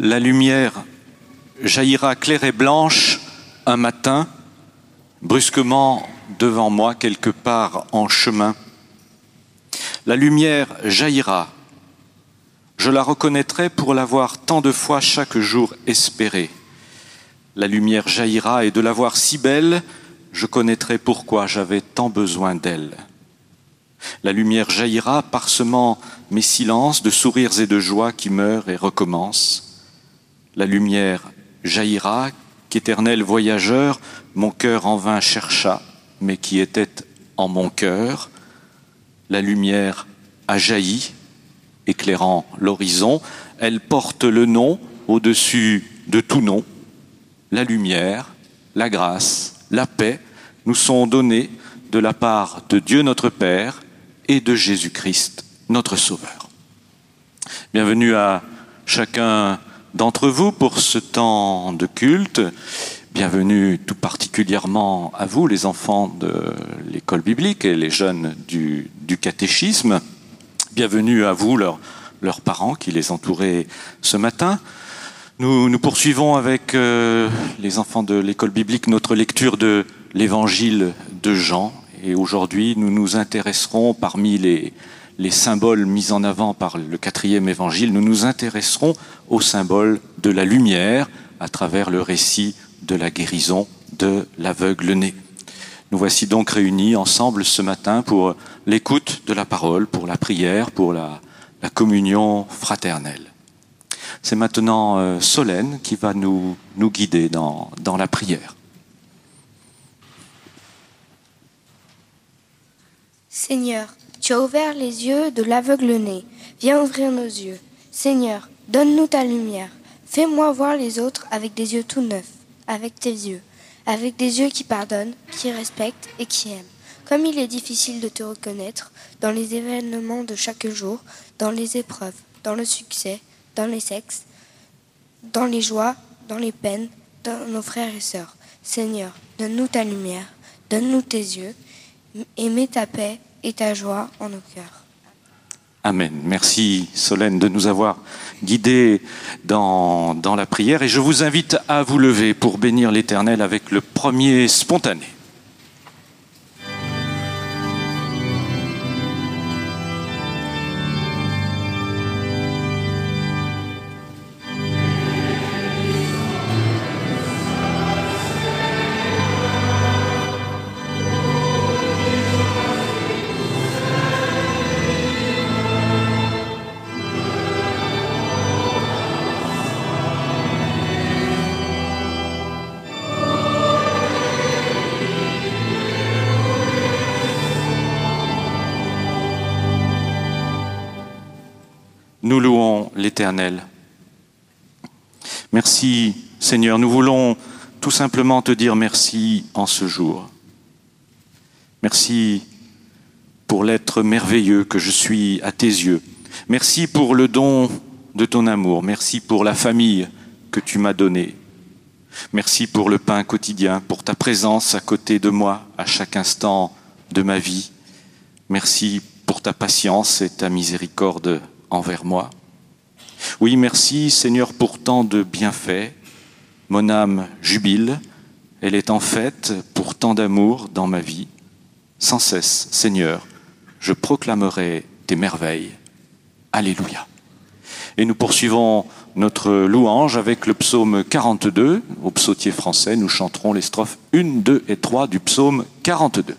La lumière jaillira claire et blanche un matin, brusquement devant moi, quelque part en chemin. La lumière jaillira, je la reconnaîtrai pour l'avoir tant de fois chaque jour espérée. La lumière jaillira et de la voir si belle, je connaîtrai pourquoi j'avais tant besoin d'elle. La lumière jaillira, parsemant mes silences de sourires et de joie qui meurent et recommencent. La lumière jaillira, qu'éternel voyageur, mon cœur en vain chercha, mais qui était en mon cœur. La lumière a jailli, éclairant l'horizon. Elle porte le nom au-dessus de tout nom. La lumière, la grâce, la paix nous sont données de la part de Dieu notre Père et de Jésus-Christ notre Sauveur. Bienvenue à chacun d'entre vous pour ce temps de culte. Bienvenue tout particulièrement à vous, les enfants de l'école biblique et les jeunes du catéchisme. Bienvenue à vous, leurs parents qui les entouraient ce matin. Nous poursuivons avec les enfants de l'école biblique notre lecture de l'évangile de Jean. Et aujourd'hui, nous nous intéresserons, parmi les symboles mis en avant par le 4e évangile, nous nous intéresserons au symbole de la lumière à travers le récit de la guérison de l'aveugle-né. Nous voici donc réunis ensemble ce matin pour l'écoute de la parole, pour la prière, pour la communion fraternelle. C'est maintenant Solène qui va nous guider dans la prière. Seigneur, tu as ouvert les yeux de l'aveugle-né. Viens ouvrir nos yeux. Seigneur, donne-nous ta lumière. Fais-moi voir les autres avec des yeux tout neufs, avec tes yeux, avec des yeux qui pardonnent, qui respectent et qui aiment. Comme il est difficile de te reconnaître dans les événements de chaque jour, dans les épreuves, dans le succès, dans les sexes, dans les joies, dans les peines, dans nos frères et sœurs. Seigneur, donne-nous ta lumière, donne-nous tes yeux, et mets ta paix et ta joie en nos cœurs. Amen. Merci Solène de nous avoir guidés dans la prière. Et je vous invite à vous lever pour bénir l'Éternel avec le premier spontané. Nous louons l'Éternel. Merci Seigneur, nous voulons tout simplement te dire merci en ce jour. Merci pour l'être merveilleux que je suis à tes yeux. Merci pour le don de ton amour. Merci pour la famille que tu m'as donnée. Merci pour le pain quotidien, pour ta présence à côté de moi à chaque instant de ma vie. Merci pour ta patience et ta miséricorde envers moi. Oui, merci Seigneur pour tant de bienfaits. Mon âme jubile, elle est en fête pour tant d'amour dans ma vie. Sans cesse, Seigneur, je proclamerai tes merveilles. Alléluia. Et nous poursuivons notre louange avec le psaume 42. Au psautier français, nous chanterons les strophes 1, 2 et 3 du psaume 42.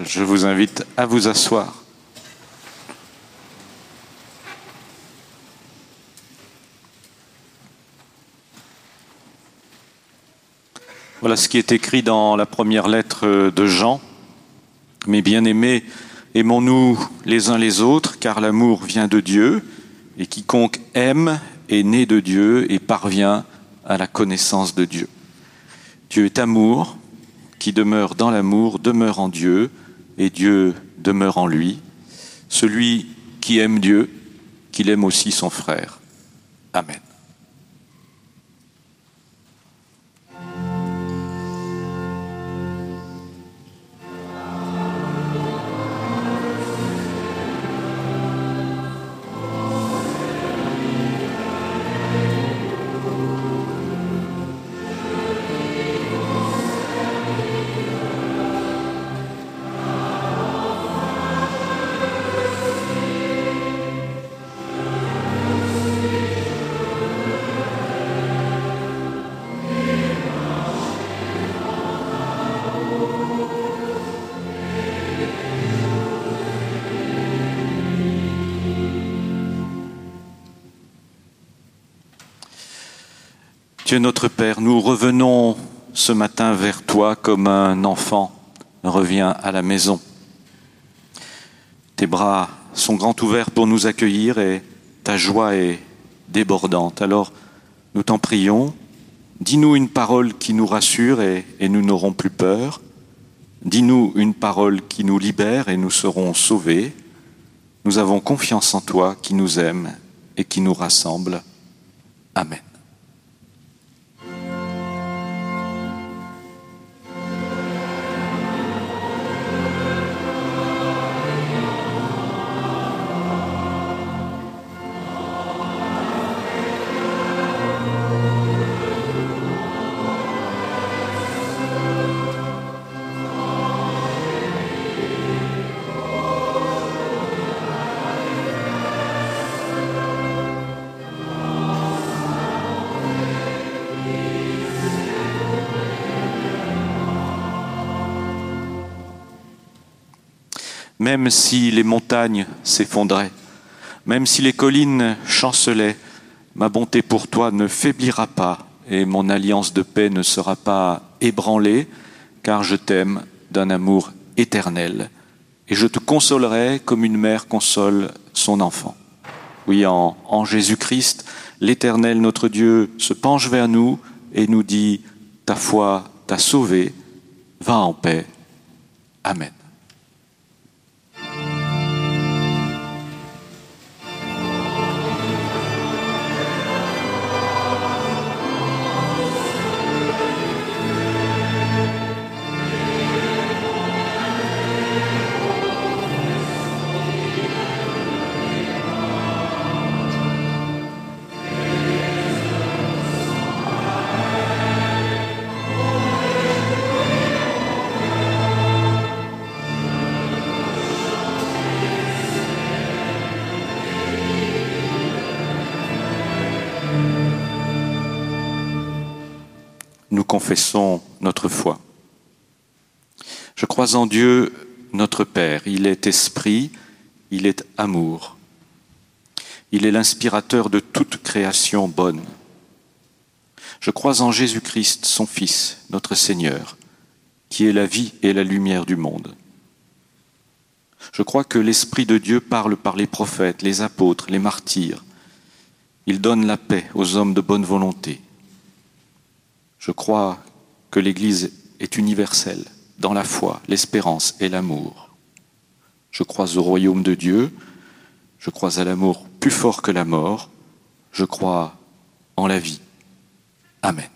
Je vous invite à vous asseoir. Voilà ce qui est écrit dans la première lettre de Jean. Mes bien-aimés, aimons-nous les uns les autres, car l'amour vient de Dieu, et quiconque aime est né de Dieu et parvient à la connaissance de Dieu. Dieu est amour, qui demeure dans l'amour demeure en Dieu, et Dieu demeure en lui. Celui qui aime Dieu, qu'il aime aussi son frère. Amen. Dieu notre Père, nous revenons ce matin vers toi comme un enfant revient à la maison. Tes bras sont grands ouverts pour nous accueillir et ta joie est débordante. Alors, nous t'en prions, dis-nous une parole qui nous rassure et nous n'aurons plus peur. Dis-nous une parole qui nous libère et nous serons sauvés. Nous avons confiance en toi qui nous aime et qui nous rassemble. Amen. Même si les montagnes s'effondraient, même si les collines chancelaient, ma bonté pour toi ne faiblira pas et mon alliance de paix ne sera pas ébranlée, car je t'aime d'un amour éternel et je te consolerai comme une mère console son enfant. Oui, en Jésus-Christ, l'Éternel, notre Dieu, se penche vers nous et nous dit « Ta foi t'a sauvé, va en paix. Amen. » Nous confessons notre foi. Je crois en Dieu, notre Père. Il est esprit, il est amour. Il est l'inspirateur de toute création bonne. Je crois en Jésus-Christ, son Fils, notre Seigneur, qui est la vie et la lumière du monde. Je crois que l'Esprit de Dieu parle par les prophètes, les apôtres, les martyrs. Il donne la paix aux hommes de bonne volonté. Je crois que l'Église est universelle dans la foi, l'espérance et l'amour. Je crois au royaume de Dieu, je crois à l'amour plus fort que la mort, je crois en la vie. Amen.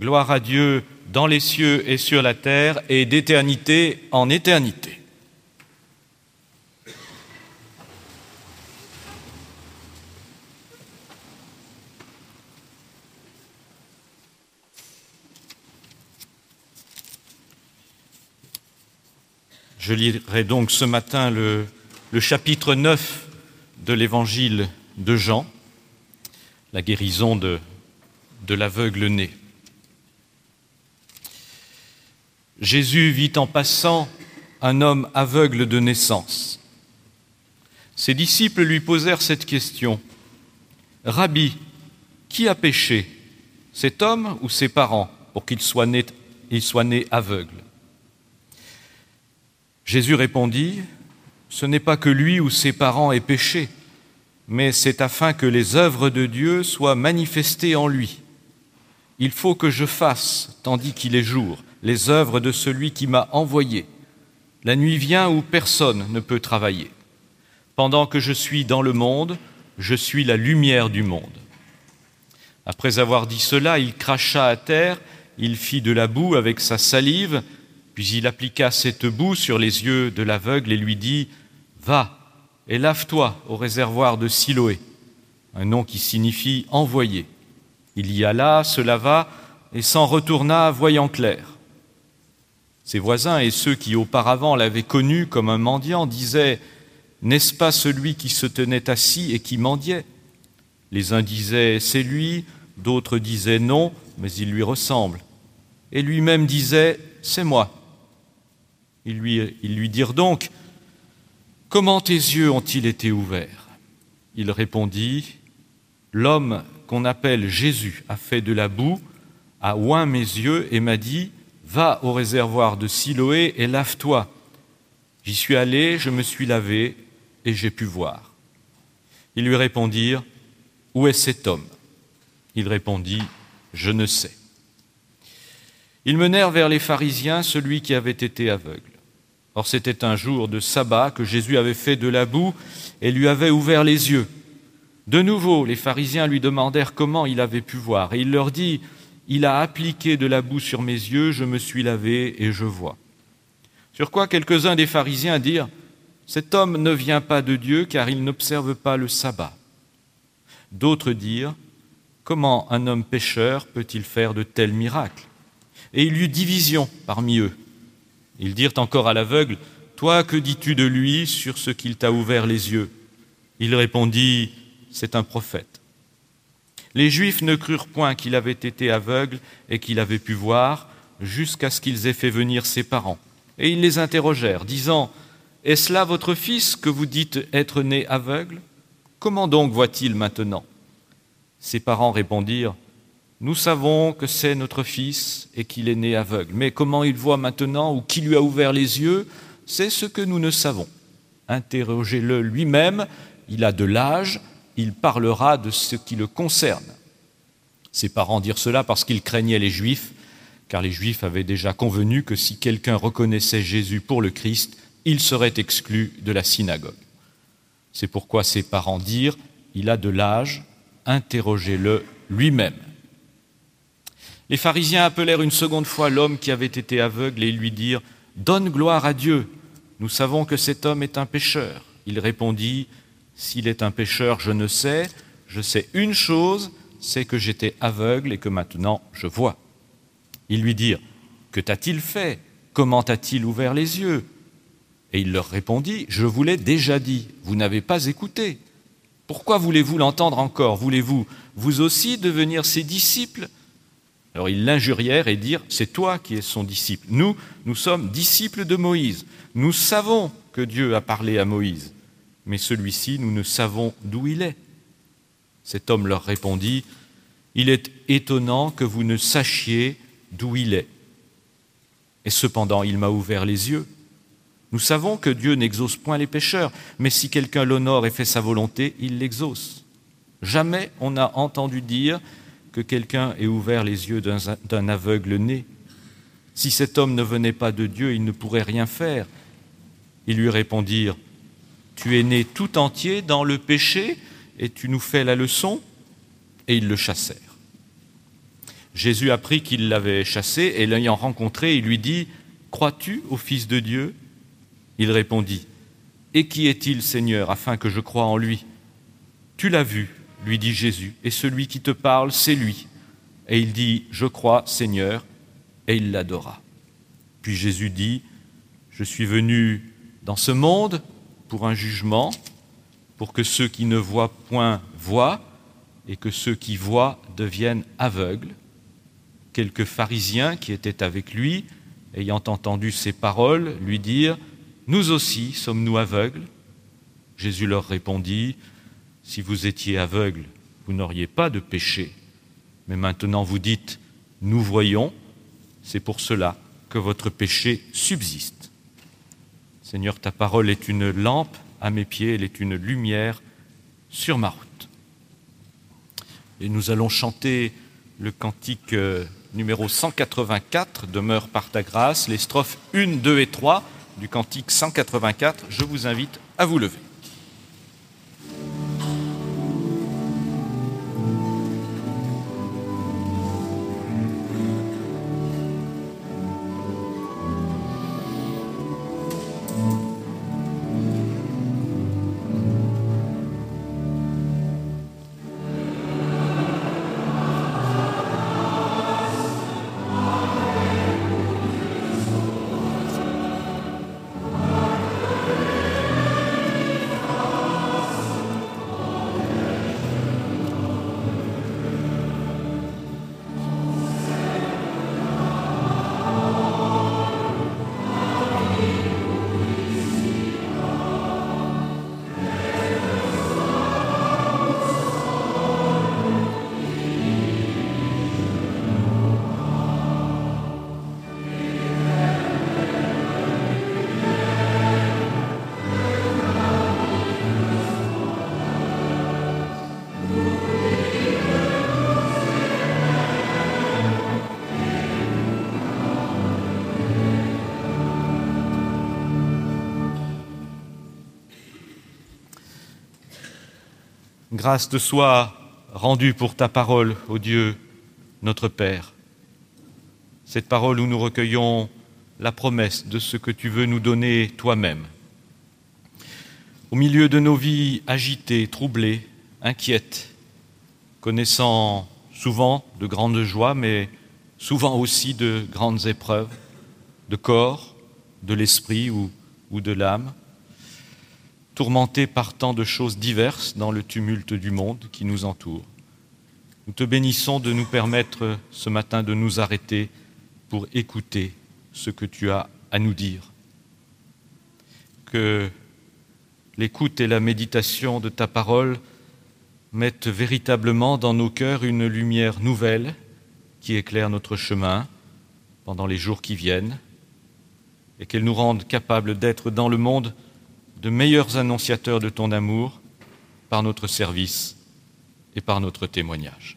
gloire à Dieu dans les cieux et sur la terre, et d'éternité en éternité. Je lirai donc ce matin le chapitre 9 de l'évangile de Jean, la guérison de l'aveugle-né. Jésus vit en passant un homme aveugle de naissance. Ses disciples lui posèrent cette question : « Rabbi, qui a péché, cet homme ou ses parents, pour qu'il soit né aveugle ?» Jésus répondit : « Ce n'est pas que lui ou ses parents aient péché, mais c'est afin que les œuvres de Dieu soient manifestées en lui. Il faut que je fasse, tandis qu'il est jour, les œuvres de celui qui m'a envoyé. La nuit vient où personne ne peut travailler. Pendant que je suis dans le monde, je suis la lumière du monde. » Après avoir dit cela, il cracha à terre, il fit de la boue avec sa salive, puis il appliqua cette boue sur les yeux de l'aveugle et lui dit : « Va et lave-toi au réservoir de Siloé, un nom qui signifie envoyé. » Il y alla, se lava et s'en retourna voyant clair. Ses voisins et ceux qui auparavant l'avaient connu comme un mendiant disaient : « N'est-ce pas celui qui se tenait assis et qui mendiait ? » Les uns disaient : « C'est lui », d'autres disaient : « Non, mais il lui ressemble. » Et lui-même disait : « C'est moi. » Ils lui dirent donc : « Comment tes yeux ont-ils été ouverts ?» Il répondit : « L'homme qu'on appelle Jésus a fait de la boue, a oint mes yeux et m'a dit : Va au réservoir de Siloé et lave-toi. J'y suis allé, je me suis lavé et j'ai pu voir. » Ils lui répondirent : « Où est cet homme ?» Il répondit : « Je ne sais. » Ils menèrent vers les pharisiens celui qui avait été aveugle. Or c'était un jour de sabbat que Jésus avait fait de la boue et lui avait ouvert les yeux. De nouveau, les pharisiens lui demandèrent comment il avait pu voir. Et il leur dit : « Il a appliqué de la boue sur mes yeux, je me suis lavé et je vois. » Sur quoi quelques-uns des pharisiens dirent : « Cet homme ne vient pas de Dieu car il n'observe pas le sabbat. » D'autres dirent : « Comment un homme pécheur peut-il faire de tels miracles ?» Et il y eut division parmi eux. Ils dirent encore à l'aveugle : « Toi, que dis-tu de lui sur ce qu'il t'a ouvert les yeux ?» Il répondit : « C'est un prophète. » Les Juifs ne crurent point qu'il avait été aveugle et qu'il avait pu voir, jusqu'à ce qu'ils aient fait venir ses parents. Et ils les interrogèrent, disant : « Est-ce là votre fils que vous dites être né aveugle ? Comment donc voit-il maintenant ?» Ses parents répondirent : « Nous savons que c'est notre fils et qu'il est né aveugle. Mais comment il voit maintenant ou qui lui a ouvert les yeux, c'est ce que nous ne savons. Interrogez-le lui-même, il a de l'âge, il parlera de ce qui le concerne. » Ses parents dirent cela parce qu'ils craignaient les Juifs, car les Juifs avaient déjà convenu que si quelqu'un reconnaissait Jésus pour le Christ, il serait exclu de la synagogue. C'est pourquoi ses parents dirent : « Il a de l'âge, interrogez-le lui-même. » Les pharisiens appelèrent une seconde fois l'homme qui avait été aveugle et lui dirent : « Donne gloire à Dieu, nous savons que cet homme est un pécheur. » Il répondit : « S'il est un pécheur, je ne sais. Je sais une chose, c'est que j'étais aveugle et que maintenant je vois. » Ils lui dirent : « Que t'a-t-il fait ? Comment t'a-t-il ouvert les yeux ?» Et il leur répondit : « Je vous l'ai déjà dit, vous n'avez pas écouté. Pourquoi voulez-vous l'entendre encore ? Voulez-vous, vous aussi, devenir ses disciples ?» Alors ils l'injurièrent et dirent : « C'est toi qui es son disciple. Nous sommes disciples de Moïse. Nous savons que Dieu a parlé à Moïse. Mais celui-ci, nous ne savons d'où il est. » Cet homme leur répondit : « Il est étonnant que vous ne sachiez d'où il est. Et cependant, il m'a ouvert les yeux. Nous savons que Dieu n'exauce point les pécheurs, mais si quelqu'un l'honore et fait sa volonté, il l'exauce. Jamais on n'a entendu dire que quelqu'un ait ouvert les yeux d'un aveugle né. Si cet homme ne venait pas de Dieu, il ne pourrait rien faire. » Ils lui répondirent : « Tu es né tout entier dans le péché et tu nous fais la leçon ?» Et ils le chassèrent. Jésus apprit qu'il l'avait chassé et l'ayant rencontré, il lui dit « Crois-tu au Fils de Dieu ?» Il répondit « Et qui est-il, Seigneur, afin que je croie en lui ?» « Tu l'as vu, lui dit Jésus, et celui qui te parle, c'est lui. » Et il dit « Je crois, Seigneur », et il l'adora. Puis Jésus dit « Je suis venu dans ce monde pour un jugement, pour que ceux qui ne voient point voient, et que ceux qui voient deviennent aveugles. » Quelques pharisiens qui étaient avec lui, ayant entendu ces paroles, lui dirent « Nous aussi sommes-nous aveugles ?» Jésus leur répondit « Si vous étiez aveugles, vous n'auriez pas de péché. Mais maintenant vous dites « Nous voyons », c'est pour cela que votre péché subsiste. Seigneur, ta parole est une lampe à mes pieds, elle est une lumière sur ma route. Et nous allons chanter le cantique numéro 184, « Demeure par ta grâce », les strophes 1, 2 et 3 du cantique 184. Je vous invite à vous lever. Grâce te soit rendue pour ta parole, ô Dieu, notre Père. Cette parole où nous recueillons la promesse de ce que tu veux nous donner toi-même. Au milieu de nos vies agitées, troublées, inquiètes, connaissant souvent de grandes joies, mais souvent aussi de grandes épreuves, de corps, de l'esprit ou de l'âme, tourmentés par tant de choses diverses dans le tumulte du monde qui nous entoure. Nous te bénissons de nous permettre ce matin de nous arrêter pour écouter ce que tu as à nous dire. Que l'écoute et la méditation de ta parole mettent véritablement dans nos cœurs une lumière nouvelle qui éclaire notre chemin pendant les jours qui viennent et qu'elle nous rende capables d'être dans le monde de meilleurs annonciateurs de ton amour par notre service et par notre témoignage.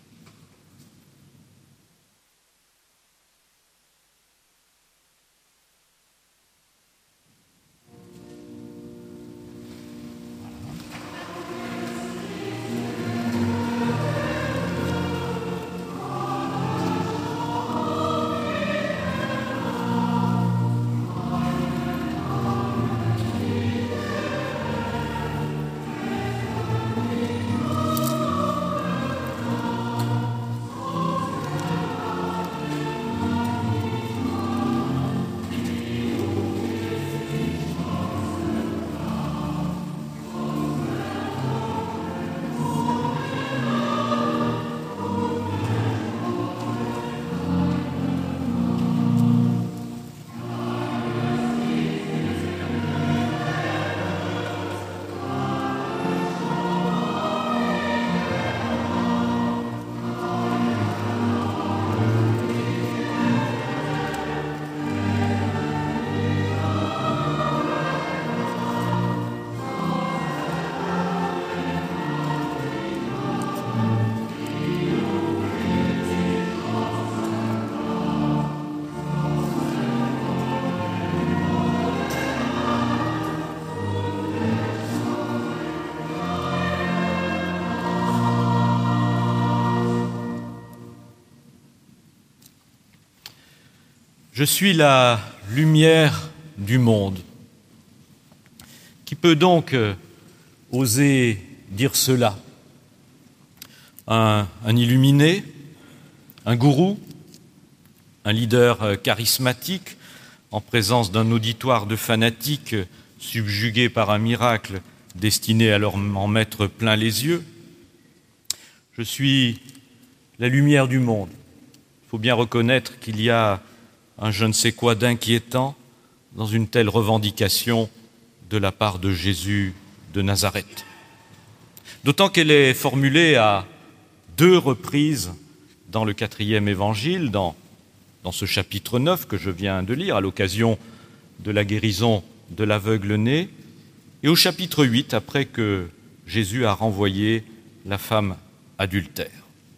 Je suis la lumière du monde. Qui peut donc oser dire cela? Un illuminé, un gourou, un leader charismatique en présence d'un auditoire de fanatiques subjugués par un miracle destiné à leur en mettre plein les yeux? Je suis la lumière du monde. Il faut bien reconnaître qu'il y a un je ne sais quoi d'inquiétant dans une telle revendication de la part de Jésus de Nazareth. D'autant qu'elle est formulée à 2 reprises dans le 4e évangile, dans ce chapitre 9 que je viens de lire, à l'occasion de la guérison de l'aveugle-né, et au chapitre 8, après que Jésus a renvoyé la femme adultère.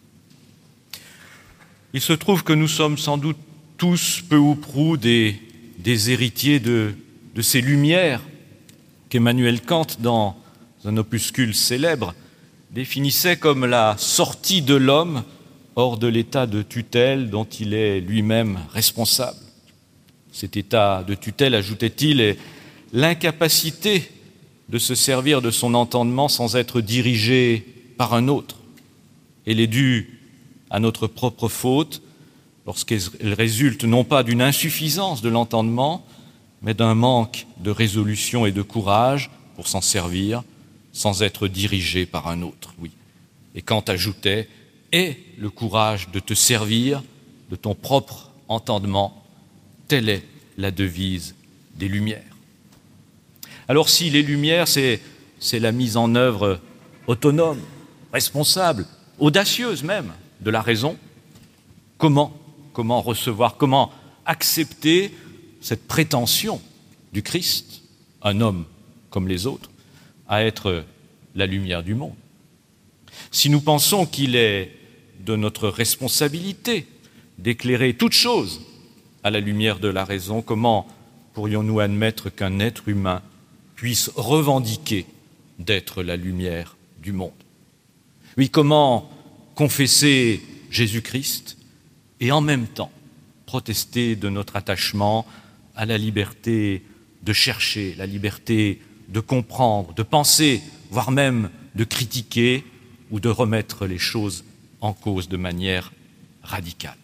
Il se trouve que nous sommes sans doute tous, peu ou prou, des héritiers de ces lumières qu'Emmanuel Kant, dans un opuscule célèbre, définissait comme la sortie de l'homme hors de l'état de tutelle dont il est lui-même responsable. Cet état de tutelle, ajoutait-il, est l'incapacité de se servir de son entendement sans être dirigé par un autre. Elle est due à notre propre faute, lorsqu'elle résulte non pas d'une insuffisance de l'entendement, mais d'un manque de résolution et de courage pour s'en servir, sans être dirigé par un autre. Oui. Et Kant ajoutait « Aie le courage de te servir de ton propre entendement », telle est la devise des Lumières. Alors si les Lumières, c'est la mise en œuvre autonome, responsable, audacieuse même, de la raison, comment recevoir, comment accepter cette prétention du Christ, un homme comme les autres, à être la lumière du monde? Si nous pensons qu'il est de notre responsabilité d'éclairer toute chose à la lumière de la raison, comment pourrions-nous admettre qu'un être humain puisse revendiquer d'être la lumière du monde? Oui, comment confesser Jésus-Christ et en même temps protester de notre attachement à la liberté de chercher, la liberté de comprendre, de penser, voire même de critiquer ou de remettre les choses en cause de manière radicale.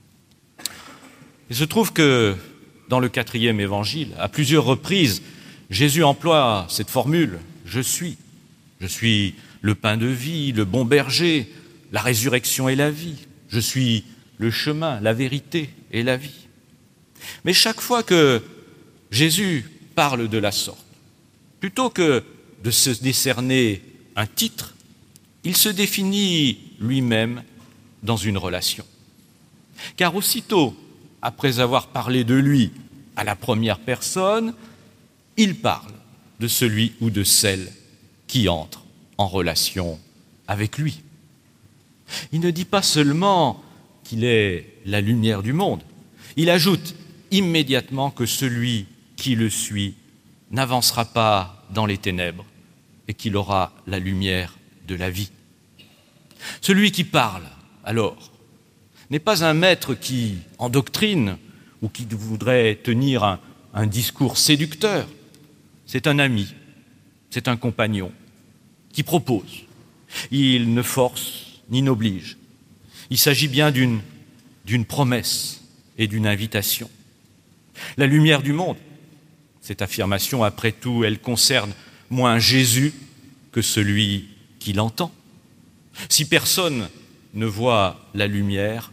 Il se trouve que dans le 4e évangile, à plusieurs reprises, Jésus emploie cette formule « Je suis le pain de vie, le bon berger, la résurrection et la vie. Je suis le chemin, la vérité et la vie. » Mais chaque fois que Jésus parle de la sorte, plutôt que de se décerner un titre, il se définit lui-même dans une relation. Car aussitôt, après avoir parlé de lui à la première personne, il parle de celui ou de celle qui entre en relation avec lui. Il ne dit pas seulement qu'il est la lumière du monde, il ajoute immédiatement que celui qui le suit n'avancera pas dans les ténèbres et qu'il aura la lumière de la vie. Celui qui parle, alors, n'est pas un maître qui endoctrine ou qui voudrait tenir un discours séducteur. C'est un ami, c'est un compagnon qui propose. Il ne force ni n'oblige. Il s'agit bien d'une promesse et d'une invitation. La lumière du monde, cette affirmation, après tout, elle concerne moins Jésus que celui qui l'entend. Si personne ne voit la lumière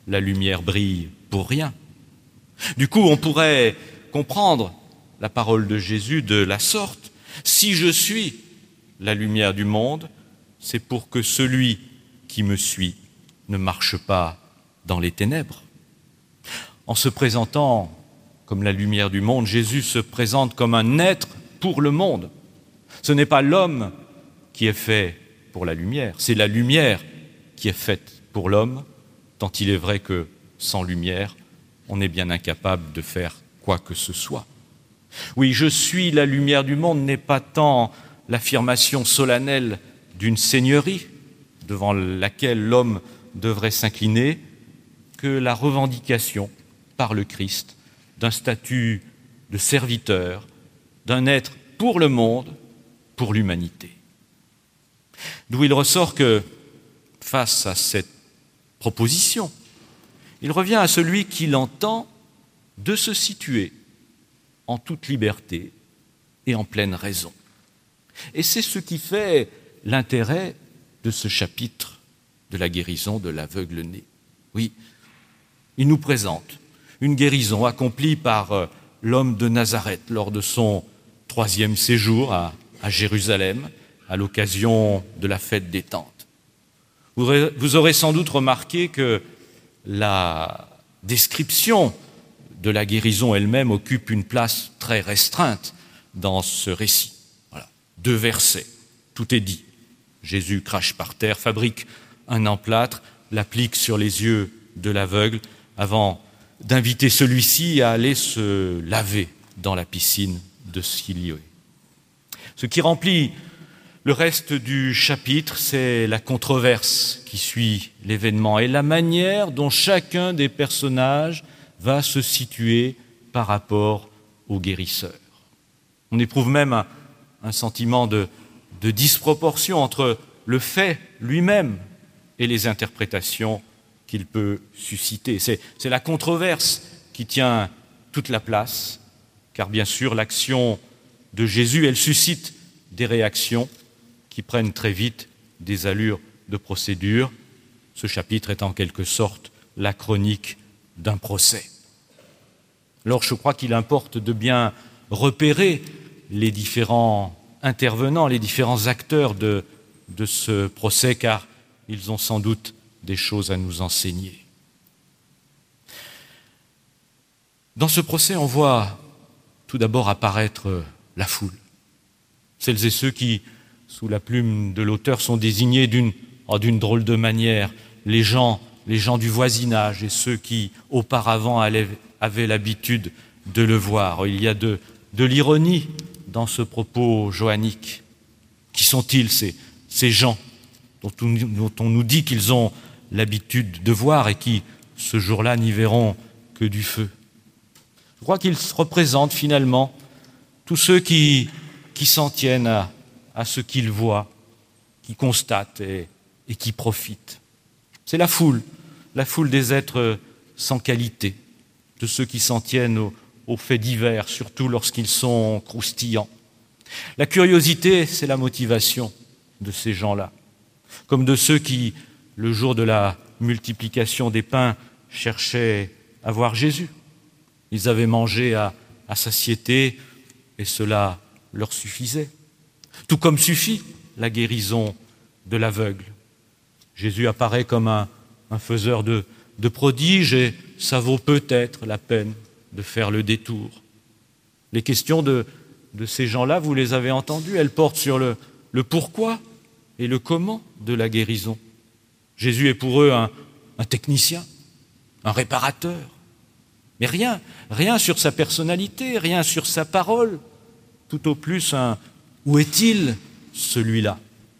brille pour rien. Du coup, on pourrait comprendre la parole de Jésus de la sorte. Si je suis la lumière du monde, c'est pour que celui qui me suit ne marche pas dans les ténèbres. En se présentant comme la lumière du monde, Jésus se présente comme un être pour le monde. Ce n'est pas l'homme qui est fait pour la lumière, c'est la lumière qui est faite pour l'homme, tant il est vrai que sans lumière, on est bien incapable de faire quoi que ce soit. Oui, je suis la lumière du monde n'est pas tant l'affirmation solennelle d'une seigneurie devant laquelle l'homme devrait s'incliner que la revendication par le Christ, d'un statut de serviteur, d'un être pour le monde, pour l'humanité. D'où il ressort que, face à cette proposition, il revient à celui qui l'entend de se situer en toute liberté et en pleine raison. Et c'est ce qui fait l'intérêt de ce chapitre de la guérison de l'aveugle-né. Oui, il nous présente une guérison accomplie par l'homme de Nazareth lors de son 3e séjour à Jérusalem, à l'occasion de la fête des Tentes. Vous aurez sans doute remarqué que la description de la guérison elle-même occupe une place très restreinte dans ce récit. Voilà, 2 versets, tout est dit. Jésus crache par terre, fabrique un emplâtre, l'applique sur les yeux de l'aveugle avant d'inviter celui-ci à aller se laver dans la piscine de Siloé. Ce qui remplit le reste du chapitre, c'est la controverse qui suit l'événement et la manière dont chacun des personnages va se situer par rapport au guérisseur. On éprouve même un sentiment de disproportion entre le fait lui-même et les interprétations qu'il peut susciter. C'est la controverse qui tient toute la place, car bien sûr l'action de Jésus, elle suscite des réactions qui prennent très vite des allures de procédure. Ce chapitre est en quelque sorte la chronique d'un procès. Alors je crois qu'il importe de bien repérer les différents intervenants, les différents acteurs de ce procès, car ils ont sans doute des choses à nous enseigner. Dans ce procès, on voit tout d'abord apparaître la foule. Celles et ceux qui, sous la plume de l'auteur, sont désignés d'une drôle de manière. Les gens du voisinage et ceux qui, auparavant, avaient l'habitude de le voir. Il y a de l'ironie dans ce propos johannique. Qui sont-ils, ces gens dont on nous dit qu'ils ont l'habitude de voir et qui, ce jour-là, n'y verront que du feu? Je crois qu'ils représentent finalement tous ceux qui s'en tiennent à ce qu'ils voient, qui constatent et qui profitent. C'est la foule des êtres sans qualité, de ceux qui s'en tiennent aux faits divers, surtout lorsqu'ils sont croustillants. La curiosité, c'est la motivation de ces gens-là, comme de ceux qui, le jour de la multiplication des pains, cherchaient à voir Jésus. Ils avaient mangé à satiété et cela leur suffisait. Tout comme suffit la guérison de l'aveugle. Jésus apparaît comme un faiseur de prodiges et ça vaut peut-être la peine de faire le détour. Les questions de ces gens-là, vous les avez entendues, elles portent sur le pourquoi et le comment de la guérison. Jésus est pour eux un technicien, un réparateur. Mais rien sur sa personnalité, rien sur sa parole, tout au plus où est-il celui-là?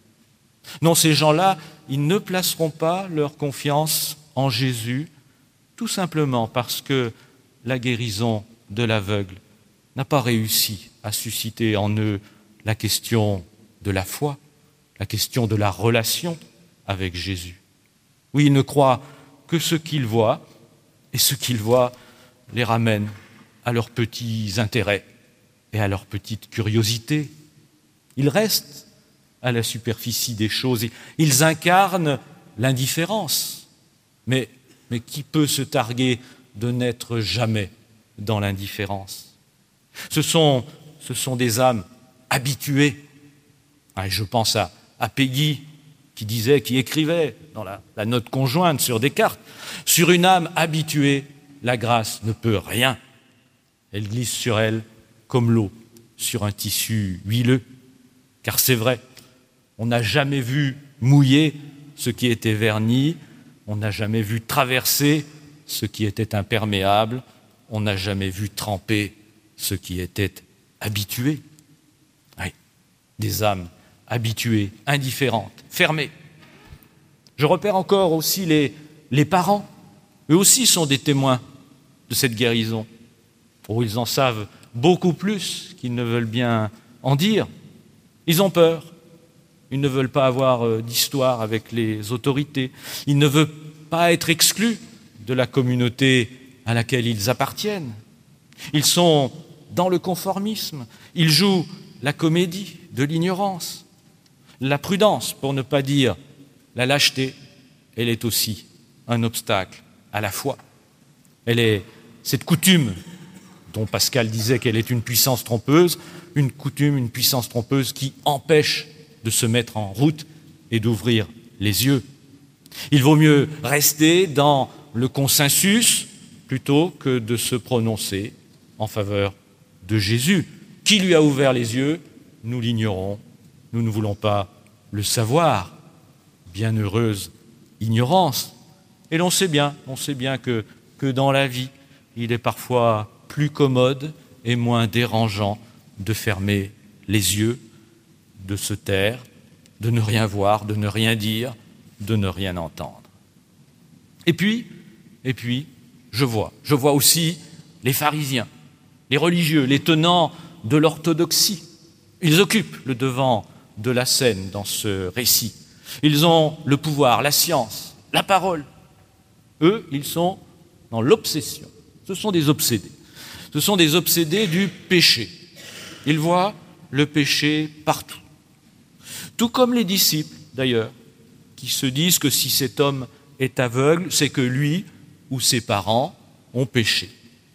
Non, ces gens-là, ils ne placeront pas leur confiance en Jésus, tout simplement parce que la guérison de l'aveugle n'a pas réussi à susciter en eux la question de la foi, la question de la relation avec Jésus. Oui, ils ne croient que ce qu'ils voient, et ce qu'ils voient les ramène à leurs petits intérêts et à leur petite curiosité. Ils restent à la superficie des choses, ils incarnent l'indifférence. Mais qui peut se targuer de n'être jamais dans l'indifférence? Ce sont des âmes habituées. Je pense à Peggy qui écrivait dans la note conjointe sur des cartes, sur une âme habituée, la grâce ne peut rien. Elle glisse sur elle comme l'eau sur un tissu huileux. Car c'est vrai, on n'a jamais vu mouiller ce qui était verni, on n'a jamais vu traverser ce qui était imperméable, on n'a jamais vu tremper ce qui était habitué. Oui, des âmes habituées, indifférentes, fermées. Je repère encore aussi les parents. Eux aussi sont des témoins de cette guérison? Oh, ils en savent beaucoup plus qu'ils ne veulent bien en dire. Ils ont peur. Ils ne veulent pas avoir d'histoire avec les autorités. Ils ne veulent pas être exclus de la communauté à laquelle ils appartiennent. Ils sont dans le conformisme. Ils jouent la comédie de l'ignorance. La prudence, pour ne pas dire la lâcheté, elle est aussi un obstacle à la foi. Elle est cette coutume dont Pascal disait qu'elle est une puissance trompeuse, une coutume, une puissance trompeuse qui empêche de se mettre en route et d'ouvrir les yeux. Il vaut mieux rester dans le consensus plutôt que de se prononcer en faveur de Jésus. Qui lui a ouvert les yeux? Nous l'ignorons. Nous ne voulons pas le savoir. Bienheureuse ignorance. Et l'on sait bien que dans la vie, il est parfois plus commode et moins dérangeant de fermer les yeux, de se taire, de ne rien voir, de ne rien dire, de ne rien entendre. Et puis, je vois aussi les pharisiens, les religieux, les tenants de l'orthodoxie. Ils occupent le devant de la scène dans ce récit. Ils ont le pouvoir, la science, la parole. Eux, ils sont dans l'obsession. Ce sont des obsédés. Ce sont des obsédés du péché. Ils voient le péché partout. Tout comme les disciples, d'ailleurs, qui se disent que si cet homme est aveugle, c'est que lui ou ses parents ont péché.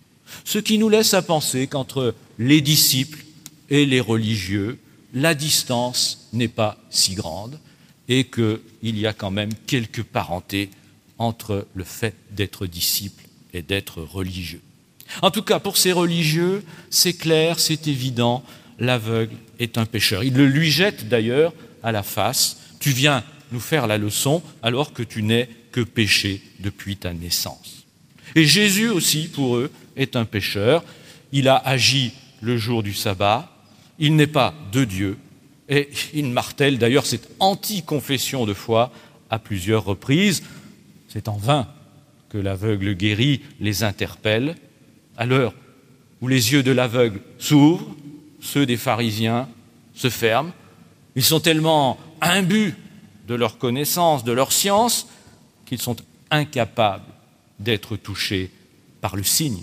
Ce qui nous laisse à penser qu'entre les disciples et les religieux, la distance n'est pas si grande et qu'il y a quand même quelques parentés entre le fait d'être disciple et d'être religieux. En tout cas, pour ces religieux, c'est clair, c'est évident, l'aveugle est un pécheur. Ils le lui jettent d'ailleurs à la face. Tu viens nous faire la leçon alors que tu n'es que péché depuis ta naissance. Et Jésus aussi, pour eux, est un pécheur. Il a agi le jour du sabbat. Il n'est pas de Dieu. Et il martèle d'ailleurs cette anti-confession de foi à plusieurs reprises. C'est en vain que l'aveugle guéri les interpelle. À l'heure où les yeux de l'aveugle s'ouvrent, ceux des pharisiens se ferment. Ils sont tellement imbus de leur connaissance, de leur science, qu'ils sont incapables d'être touchés par le signe.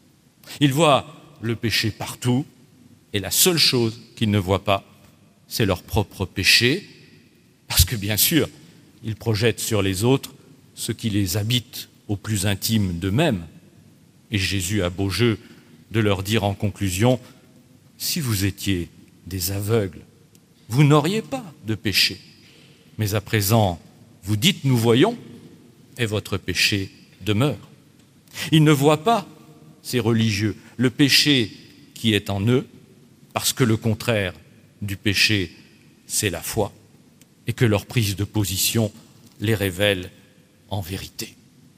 Ils voient le péché partout, et la seule chose qu'ils ne voient pas, c'est leur propre péché, parce que bien sûr, ils projettent sur les autres ce qui les habite au plus intime d'eux-mêmes. Et Jésus a beau jeu de leur dire en conclusion, si vous étiez des aveugles, vous n'auriez pas de péché. Mais à présent, vous dites, nous voyons, et votre péché demeure. Ils ne voient pas, ces religieux, le péché qui est en eux, parce que le contraire du péché, c'est la foi, et que leur prise de position les révèle en vérité.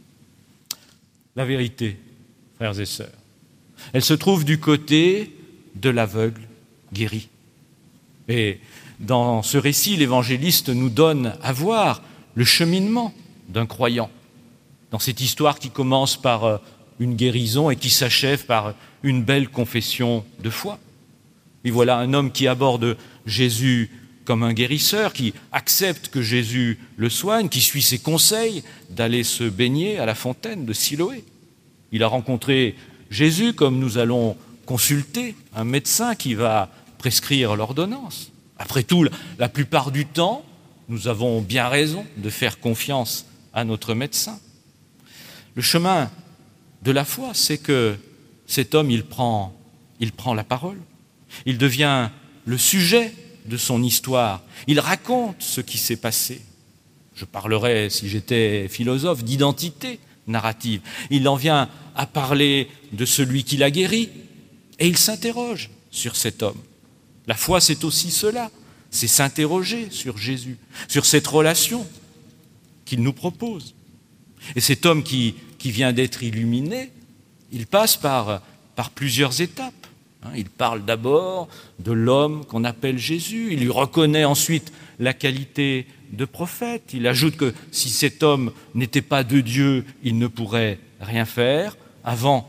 La vérité, frères et sœurs, elle se trouve du côté de l'aveugle guéri. Et dans ce récit, l'évangéliste nous donne à voir le cheminement d'un croyant. Dans cette histoire qui commence par une guérison et qui s'achève par une belle confession de foi. Et voilà un homme qui aborde Jésus comme un guérisseur, qui accepte que Jésus le soigne, qui suit ses conseils d'aller se baigner à la fontaine de Siloé. Il a rencontré Jésus comme nous allons consulter un médecin qui va prescrire l'ordonnance. Après tout, la plupart du temps, nous avons bien raison de faire confiance à notre médecin. Le chemin de la foi, c'est que cet homme, il prend la parole. Il devient le sujet de son histoire. Il raconte ce qui s'est passé. Je parlerais, si j'étais philosophe, d'identité narrative. Il en vient à parler de celui qui l'a guéri et il s'interroge sur cet homme. La foi, c'est aussi cela, c'est s'interroger sur Jésus, sur cette relation qu'il nous propose. Et cet homme qui vient d'être illuminé, il passe par plusieurs étapes. Il parle d'abord de l'homme qu'on appelle Jésus, il lui reconnaît ensuite la qualité de prophète, il ajoute que si cet homme n'était pas de Dieu, il ne pourrait rien faire. Avant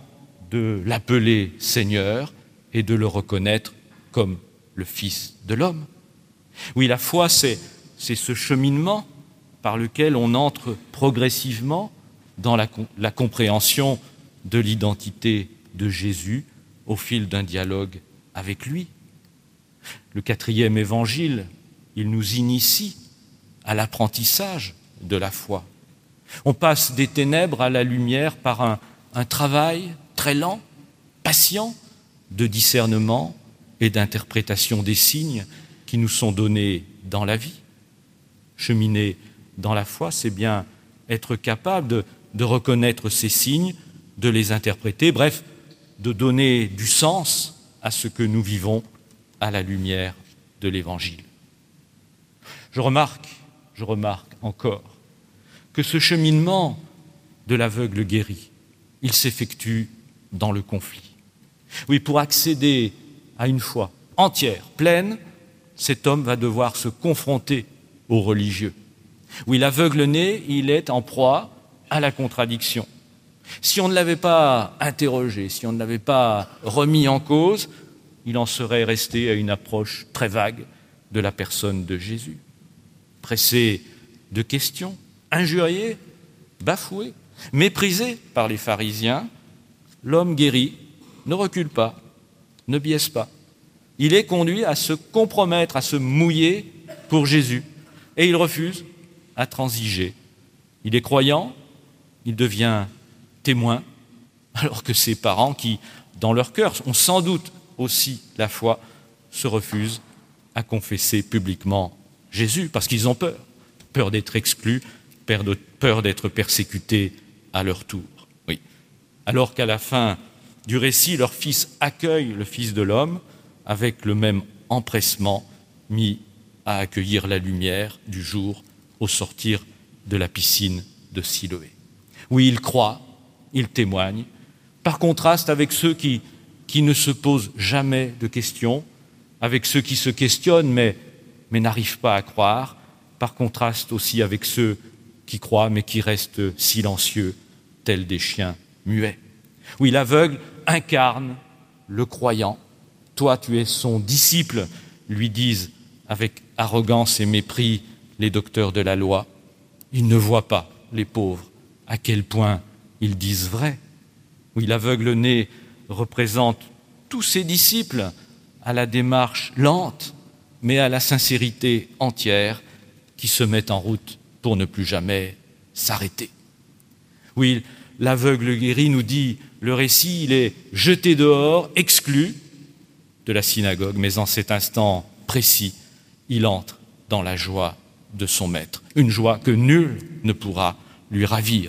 de l'appeler Seigneur et de le reconnaître comme le Fils de l'homme. Oui, la foi, c'est ce cheminement par lequel on entre progressivement dans la compréhension de l'identité de Jésus au fil d'un dialogue avec lui. Le 4e évangile, il nous initie à l'apprentissage de la foi. On passe des ténèbres à la lumière par un travail très lent, patient, de discernement et d'interprétation des signes qui nous sont donnés dans la vie. Cheminer dans la foi, c'est bien être capable de reconnaître ces signes, de les interpréter, bref, de donner du sens à ce que nous vivons à la lumière de l'Évangile. Je remarque encore que ce cheminement de l'aveugle guéri, il s'effectue dans le conflit. Oui, pour accéder à une foi entière, pleine, cet homme va devoir se confronter aux religieux. Oui, l'aveugle-né, il est en proie à la contradiction. Si on ne l'avait pas interrogé, si on ne l'avait pas remis en cause, il en serait resté à une approche très vague de la personne de Jésus. Pressé de questions, injurié, bafoué, méprisé par les pharisiens, l'homme guéri ne recule pas, ne biaise pas. Il est conduit à se compromettre, à se mouiller pour Jésus. Et il refuse à transiger. Il est croyant, il devient témoin, alors que ses parents, qui, dans leur cœur, ont sans doute aussi la foi, se refusent à confesser publiquement Jésus, parce qu'ils ont peur. Peur d'être exclus, peur d'être persécutés à leur tour. Oui. Alors qu'à la fin du récit, leur fils accueille le Fils de l'homme avec le même empressement mis à accueillir la lumière du jour au sortir de la piscine de Siloé. Oui, il croit, il témoigne, par contraste avec ceux qui ne se posent jamais de questions, avec ceux qui se questionnent mais n'arrivent pas à croire, par contraste aussi avec ceux qui croient mais qui restent silencieux, tels des chiens muets. Oui, l'aveugle incarne le croyant. Toi, tu es son disciple, lui disent avec arrogance et mépris les docteurs de la loi. Ils ne voient pas, les pauvres, à quel point ils disent vrai. Oui, l'aveugle-né représente tous ses disciples à la démarche lente, mais à la sincérité entière, qui se met en route pour ne plus jamais s'arrêter. Oui, l'aveugle guéri, nous dit le récit, il est jeté dehors, exclu de la synagogue, mais en cet instant précis, il entre dans la joie de son maître, une joie que nul ne pourra lui ravir.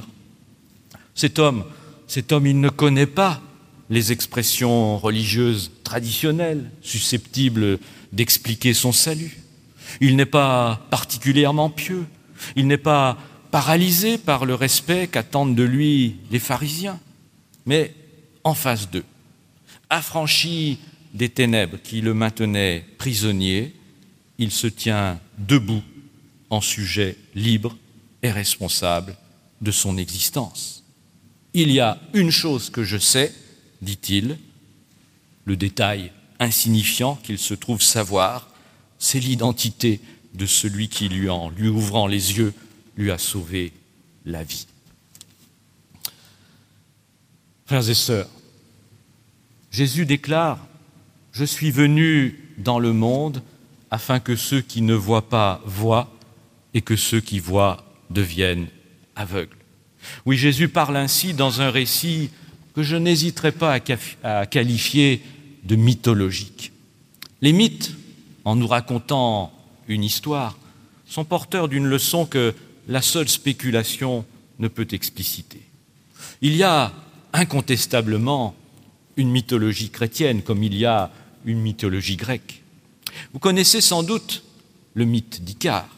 Cet homme, il ne connaît pas les expressions religieuses traditionnelles susceptibles d'expliquer son salut. Il n'est pas particulièrement pieux, il n'est pas paralysé par le respect qu'attendent de lui les pharisiens, mais en face d'eux, affranchi des ténèbres qui le maintenaient prisonnier, il se tient debout en sujet libre et responsable de son existence. Il y a une chose que je sais, dit-il, le détail insignifiant qu'il se trouve savoir, c'est l'identité de celui qui, lui ouvrant les yeux, lui a sauvé la vie. Frères et sœurs, Jésus déclare « Je suis venu dans le monde afin que ceux qui ne voient pas voient et que ceux qui voient deviennent aveugles. » Oui, Jésus parle ainsi dans un récit que je n'hésiterai pas à qualifier de mythologique. Les mythes, en nous racontant une histoire, sont porteurs d'une leçon que la seule spéculation ne peut expliciter. Il y a incontestablement une mythologie chrétienne comme il y a une mythologie grecque. Vous connaissez sans doute le mythe d'Icare.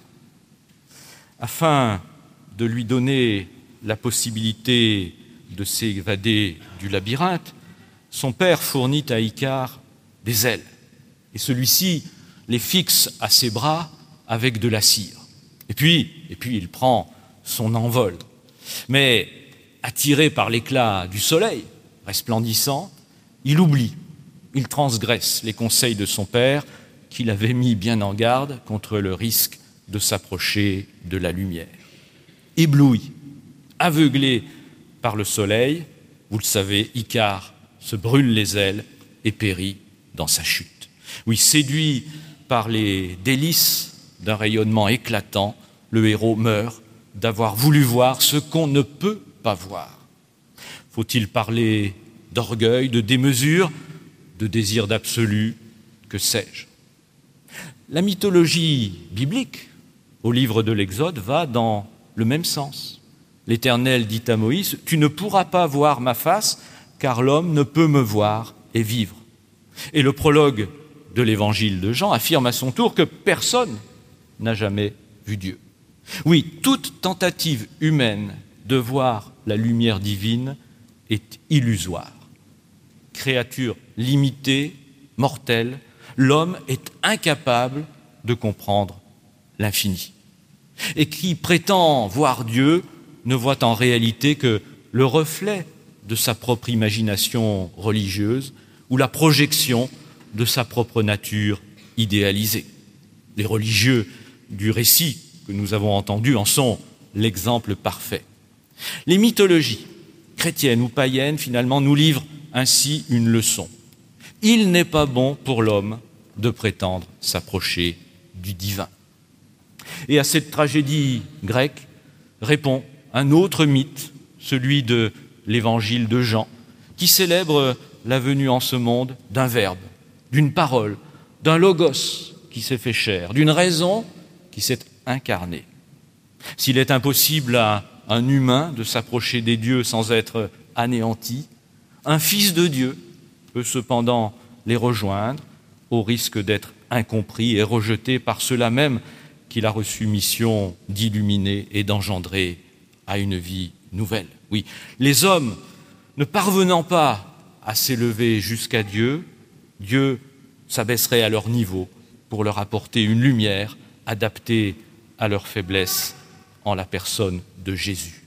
Afin de lui donner la possibilité de s'évader du labyrinthe, son père fournit à Icare des ailes. Et celui-ci les fixe à ses bras avec de la cire. Et puis il prend son envol. Mais attiré par l'éclat du soleil, resplendissante, il oublie, il transgresse les conseils de son père qui l'avait mis bien en garde contre le risque de s'approcher de la lumière. Ébloui, aveuglé par le soleil, vous le savez, Icare se brûle les ailes et périt dans sa chute. Oui, séduit par les délices d'un rayonnement éclatant, le héros meurt d'avoir voulu voir ce qu'on ne peut pas voir. Faut-il parler d'orgueil, de démesure, de désir d'absolu, que sais-je? La mythologie biblique, au livre de l'Exode, va dans le même sens. L'Éternel dit à Moïse, « Tu ne pourras pas voir ma face, car l'homme ne peut me voir et vivre. » Et le prologue de l'évangile de Jean affirme à son tour que personne n'a jamais vu Dieu. Oui, toute tentative humaine de voir la lumière divine est illusoire. Créature limitée, mortelle, l'homme est incapable de comprendre l'infini. Et qui prétend voir Dieu ne voit en réalité que le reflet de sa propre imagination religieuse ou la projection de sa propre nature idéalisée. Les religieux du récit que nous avons entendu en sont l'exemple parfait. Les mythologies chrétiennes ou païennes, finalement, nous livrent ainsi une leçon. Il n'est pas bon pour l'homme de prétendre s'approcher du divin. Et à cette tragédie grecque répond un autre mythe, celui de l'évangile de Jean, qui célèbre la venue en ce monde d'un verbe, d'une parole, d'un logos qui s'est fait chair, d'une raison qui s'est incarnée. S'il est impossible à un humain de s'approcher des dieux sans être anéanti, un fils de Dieu peut cependant les rejoindre au risque d'être incompris et rejeté par ceux-là même qu'il a reçu mission d'illuminer et d'engendrer à une vie nouvelle. Oui, les hommes ne parvenant pas à s'élever jusqu'à Dieu, Dieu s'abaisserait à leur niveau pour leur apporter une lumière adaptée à leur faiblesse en la personne de Jésus.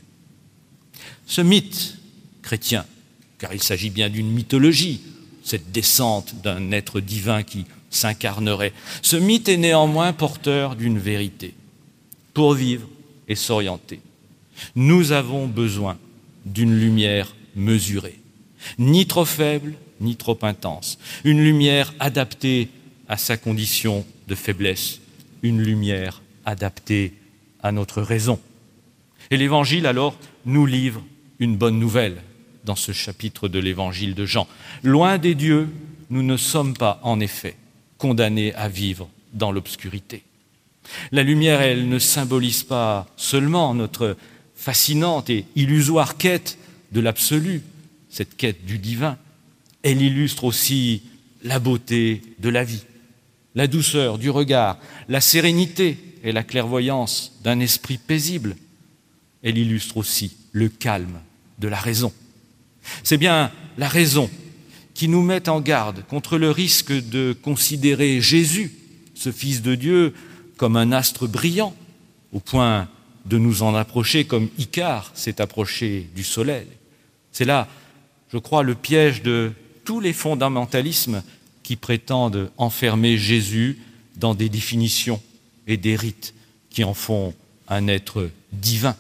Ce mythe chrétien, car il s'agit bien d'une mythologie, cette descente d'un être divin qui s'incarnerait, ce mythe est néanmoins porteur d'une vérité. Pour vivre et s'orienter, nous avons besoin d'une lumière mesurée, ni trop faible, ni trop intense, une lumière adaptée à sa condition de faiblesse, une lumière adaptée à notre raison. Et l'Évangile, alors, nous livre une bonne nouvelle dans ce chapitre de l'Évangile de Jean. Loin des dieux, nous ne sommes pas, en effet, condamnés à vivre dans l'obscurité. La lumière, elle ne symbolise pas seulement notre fascinante et illusoire quête de l'absolu, cette quête du divin. Elle illustre aussi la beauté de la vie, la douceur du regard, la sérénité et la clairvoyance d'un esprit paisible. Elle illustre aussi le calme de la raison. C'est bien la raison qui nous met en garde contre le risque de considérer Jésus, ce Fils de Dieu, comme un astre brillant, au point de nous en approcher comme Icare s'est approché du soleil. C'est là, je crois, le piège de tous les fondamentalismes qui prétendent enfermer Jésus dans des définitions et des rites qui en font un être divin.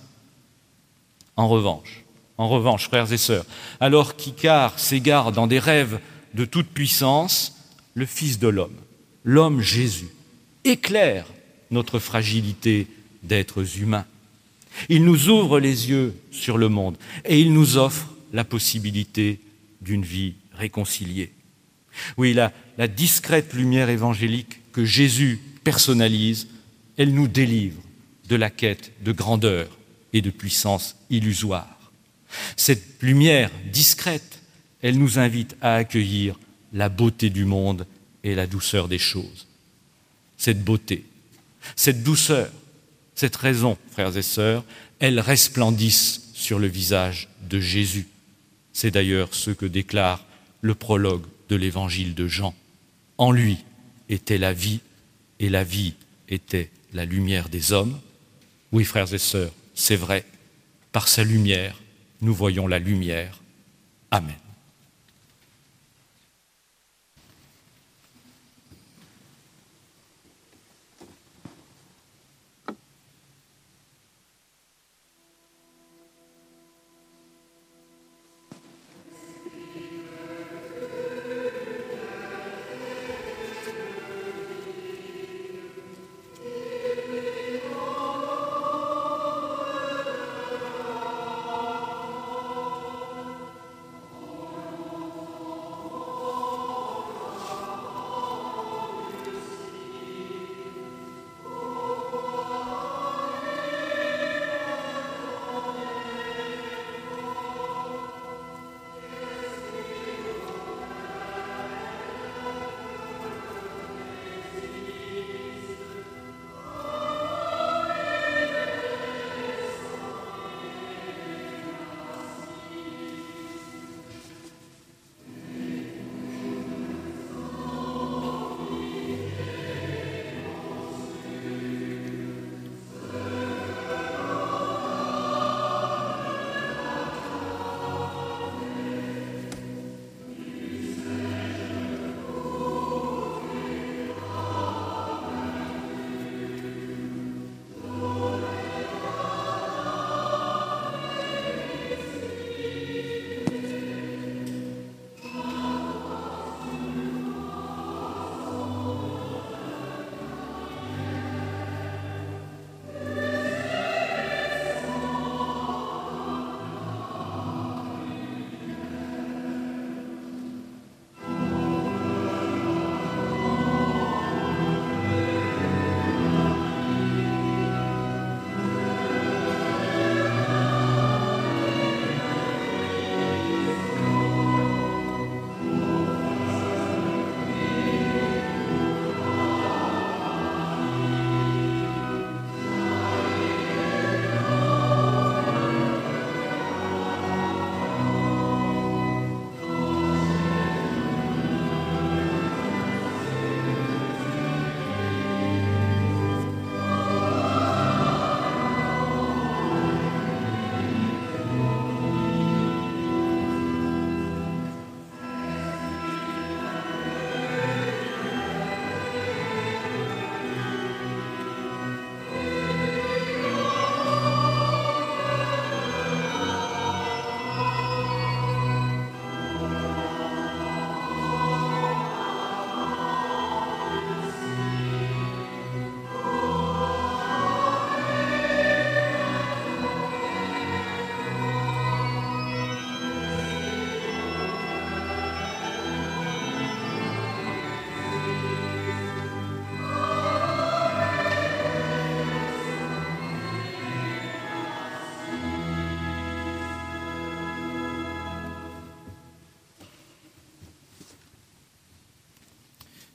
En revanche, frères et sœurs, alors qu'Icare s'égare dans des rêves de toute puissance, le Fils de l'homme, l'homme Jésus, éclaire notre fragilité d'êtres humains. Il nous ouvre les yeux sur le monde et il nous offre la possibilité d'une vie réconciliée. Oui, la discrète lumière évangélique que Jésus personnalise, elle nous délivre de la quête de grandeur et de puissance illusoire. Cette lumière discrète, elle nous invite à accueillir la beauté du monde et la douceur des choses. Cette beauté, cette douceur, cette raison, frères et sœurs, elles resplendissent sur le visage de Jésus. C'est d'ailleurs ce que déclare le prologue de l'évangile de Jean. En lui était la vie, et la vie était la lumière des hommes. Oui, frères et sœurs, c'est vrai, par sa lumière, nous voyons la lumière. Amen.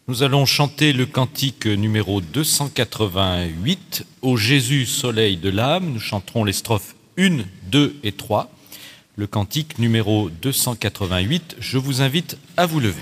Nous allons chanter le cantique numéro 288, « Ô Jésus, soleil de l'âme ». Nous chanterons les strophes 1, 2 et 3. Le cantique numéro 288, je vous invite à vous lever.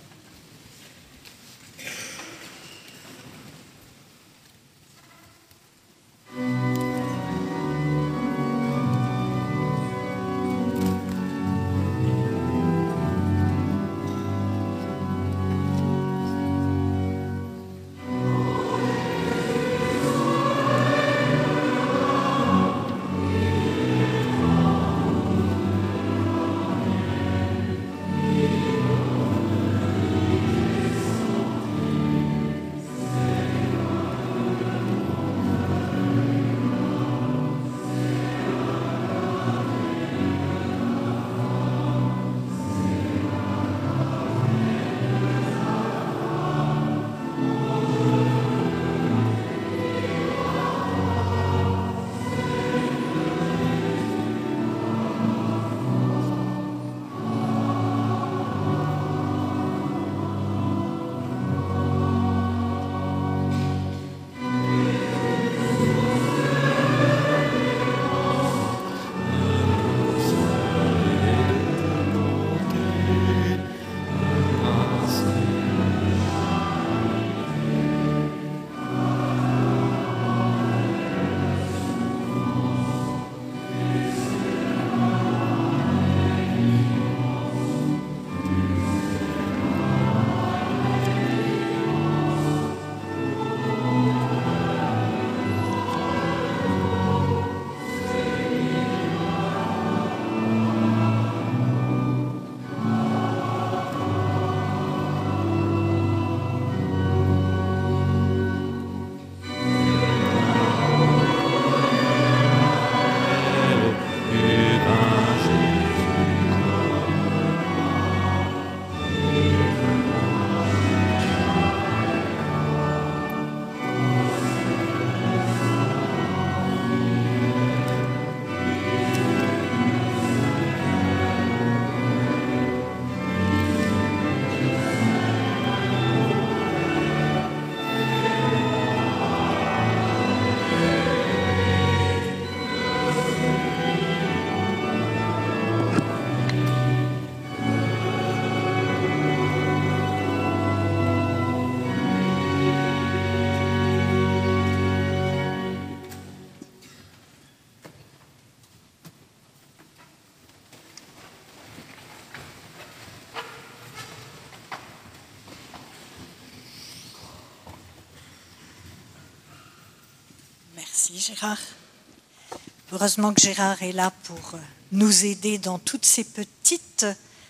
Merci Gérard. Heureusement que Gérard est là pour nous aider dans toutes ces petites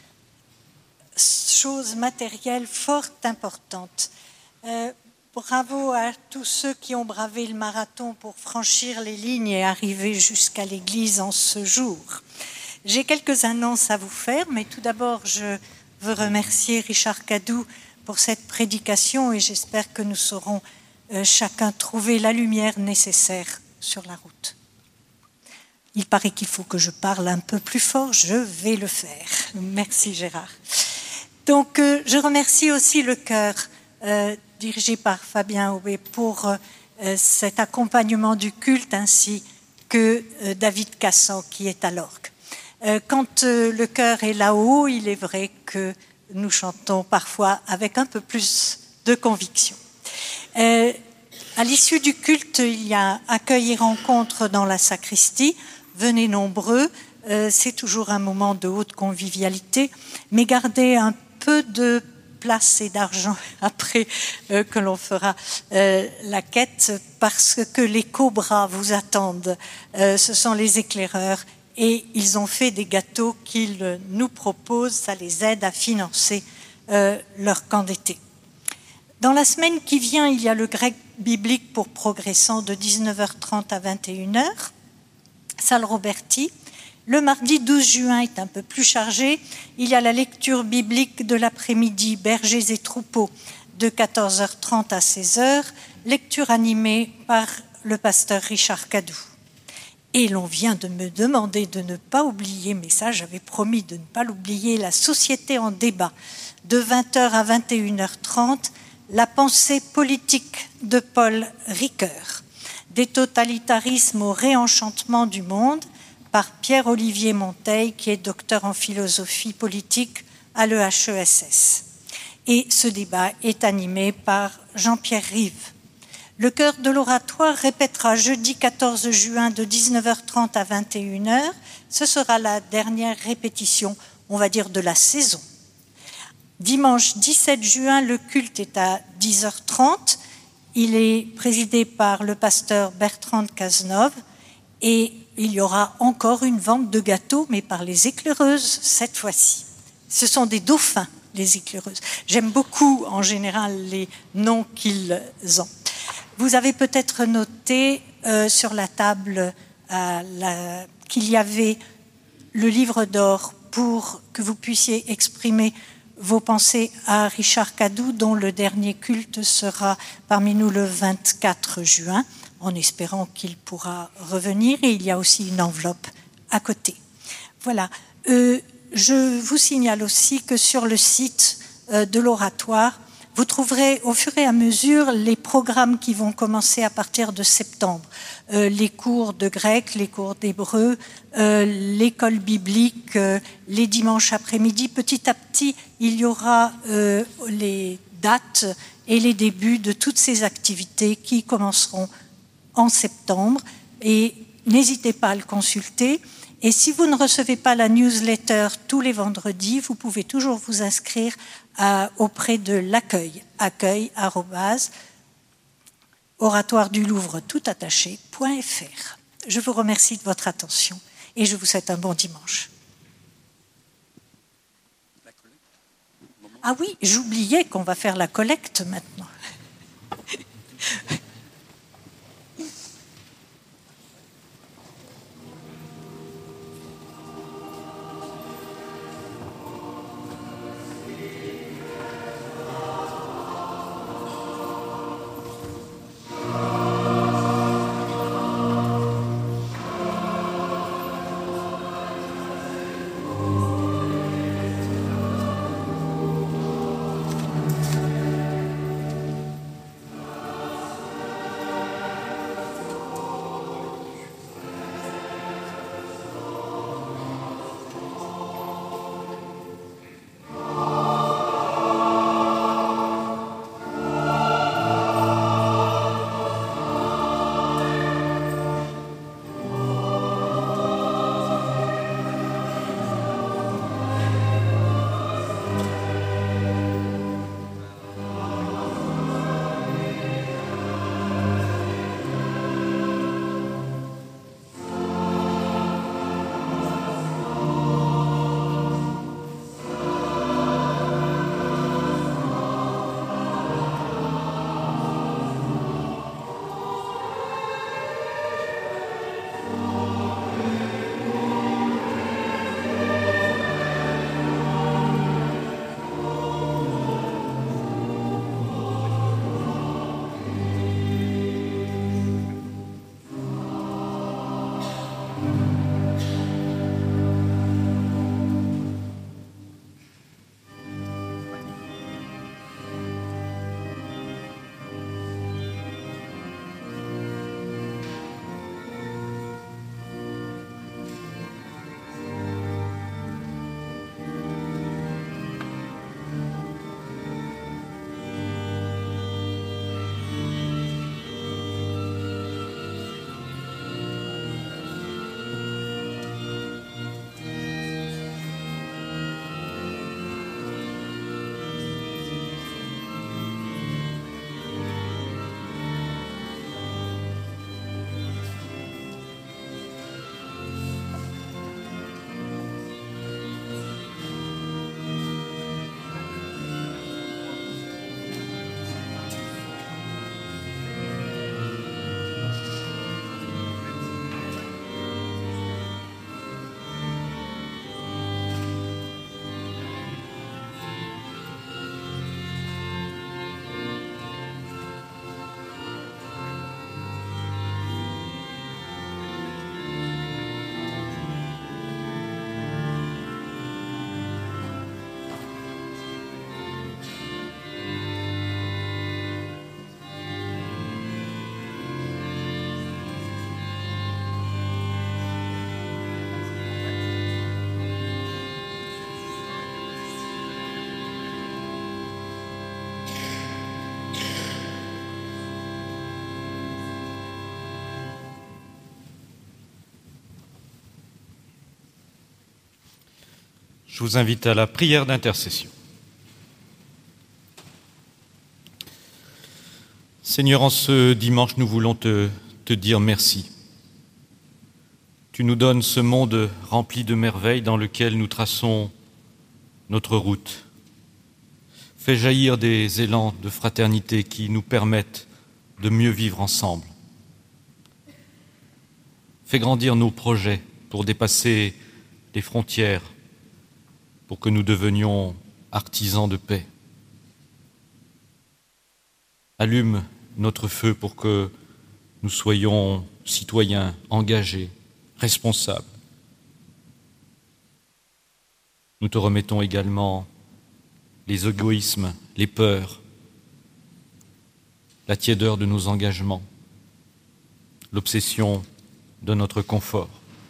choses matérielles fort importantes. Bravo à tous ceux qui ont bravé le marathon pour franchir les lignes et arriver jusqu'à l'église en ce jour. J'ai quelques annonces à vous faire, mais tout d'abord, je veux remercier Richard Cadou pour cette prédication et j'espère que nous saurons chacun trouver la lumière nécessaire sur la route. Il paraît qu'il faut que je parle un peu plus fort, je vais le faire. Merci Gérard. Donc, je remercie aussi le chœur dirigé par Fabien Aubé pour cet accompagnement du culte ainsi que David Cassan qui est à l'orgue. Quand le chœur est là-haut, il est vrai que nous chantons parfois avec un peu plus de conviction. À l'issue du culte, il y a accueil et rencontre dans la sacristie. Venez nombreux, c'est toujours un moment de haute convivialité, mais gardez un peu de place et d'argent après que l'on fera la quête, parce que les cobras vous attendent. Ce sont les éclaireurs et ils ont fait des gâteaux qu'ils nous proposent, ça les aide à financer leur camp d'été. Dans la semaine qui vient, il y a le grec biblique pour progressants de 19h30 à 21h, salle Roberti. Le mardi 12 juin est un peu plus chargé. Il y a la lecture biblique de l'après-midi, bergers et troupeaux, de 14h30 à 16h, lecture animée par le pasteur Richard Cadou. Et l'on vient de me demander de ne pas oublier, mais ça j'avais promis de ne pas l'oublier, la société en débat, de 20h à 21h30, La pensée politique de Paul Ricoeur, Des totalitarismes au réenchantement du monde, par Pierre-Olivier Monteil, qui est docteur en philosophie politique à l'EHESS. Et ce débat est animé par Jean-Pierre Rive. Le chœur de l'Oratoire répétera jeudi 14 juin de 19h30 à 21h. Ce sera la dernière répétition, on va dire, de la saison. Dimanche 17 juin, le culte est à 10h30. Il est présidé par le pasteur Bertrand Cazeneuve et il y aura encore une vente de gâteaux, mais par les éclaireuses cette fois-ci. Ce sont des dauphins, les éclaireuses. J'aime beaucoup, en général, les noms qu'ils ont. Vous avez peut-être noté sur la table qu'il y avait le livre d'or pour que vous puissiez exprimer vos pensées à Richard Cadou, dont le dernier culte sera parmi nous le 24 juin, en espérant qu'il pourra revenir. Et il y a aussi une enveloppe à côté. Voilà. Je vous signale aussi que sur le site de l'Oratoire, vous trouverez au fur et à mesure les programmes qui vont commencer à partir de septembre. Les cours de grec, les cours d'hébreu, l'école biblique, les dimanches après-midi. Petit à petit, il y aura les dates et les débuts de toutes ces activités qui commenceront en septembre. Et n'hésitez pas à le consulter. Et si vous ne recevez pas la newsletter tous les vendredis, vous pouvez toujours vous inscrire auprès de l'accueil, accueil@oratoiredulouvre.fr. Je vous remercie de votre attention et je vous souhaite un bon dimanche. Ah oui, j'oubliais qu'on va faire la collecte maintenant. Je vous invite à la prière d'intercession. Seigneur, en ce dimanche, nous voulons te dire merci. Tu nous donnes ce monde rempli de merveilles dans lequel nous traçons notre route. Fais jaillir des élans de fraternité qui nous permettent de mieux vivre ensemble. Fais grandir nos projets pour dépasser les frontières, pour que nous devenions artisans de paix. Allume notre feu pour que nous soyons citoyens engagés, responsables. Nous te remettons également les égoïsmes, les peurs, la tiédeur de nos engagements, l'obsession de notre confort.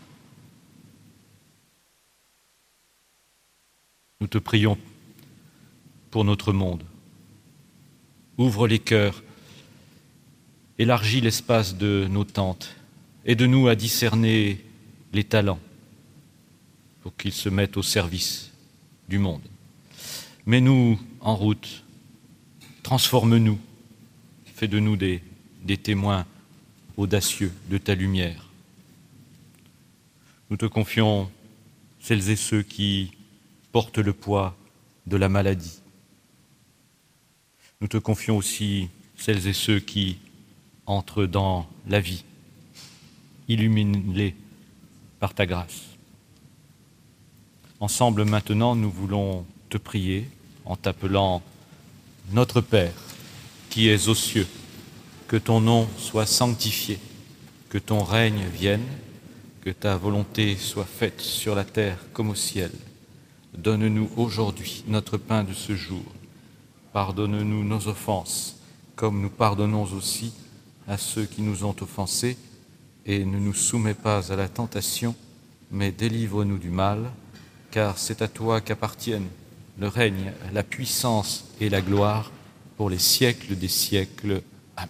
Nous te prions pour notre monde. Ouvre les cœurs, élargis l'espace de nos tentes, aide-nous à discerner les talents pour qu'ils se mettent au service du monde. Mets-nous en route, transforme-nous, fais de nous des témoins audacieux de ta lumière. Nous te confions celles et ceux qui portent le poids de la maladie. Nous te confions aussi celles et ceux qui entrent dans la vie. Illumine-les par ta grâce. Ensemble maintenant, nous voulons te prier en t'appelant notre Père qui es aux cieux. Que ton nom soit sanctifié, que ton règne vienne, que ta volonté soit faite sur la terre comme au ciel. Donne-nous aujourd'hui notre pain de ce jour. Pardonne-nous nos offenses, comme nous pardonnons aussi à ceux qui nous ont offensés, et ne nous soumets pas à la tentation, mais délivre-nous du mal, car c'est à toi qu'appartiennent le règne, la puissance et la gloire pour les siècles des siècles. Amen.